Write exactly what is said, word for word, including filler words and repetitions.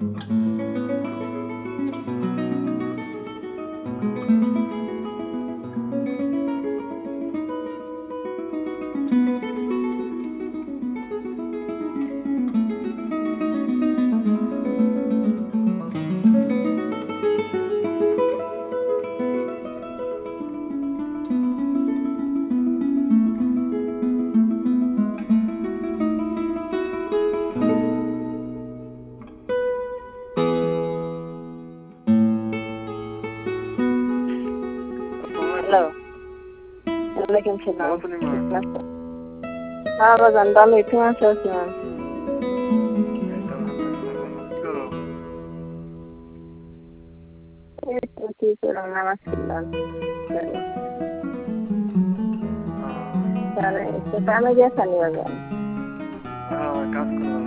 Hello वालेकुम सलाम। पूर्णिमा हाँ बजान भालो itu mas Osman. Itu sih kurang nama sembilan. Karena itu kami biasa nih bagaimana? हाँ काज करो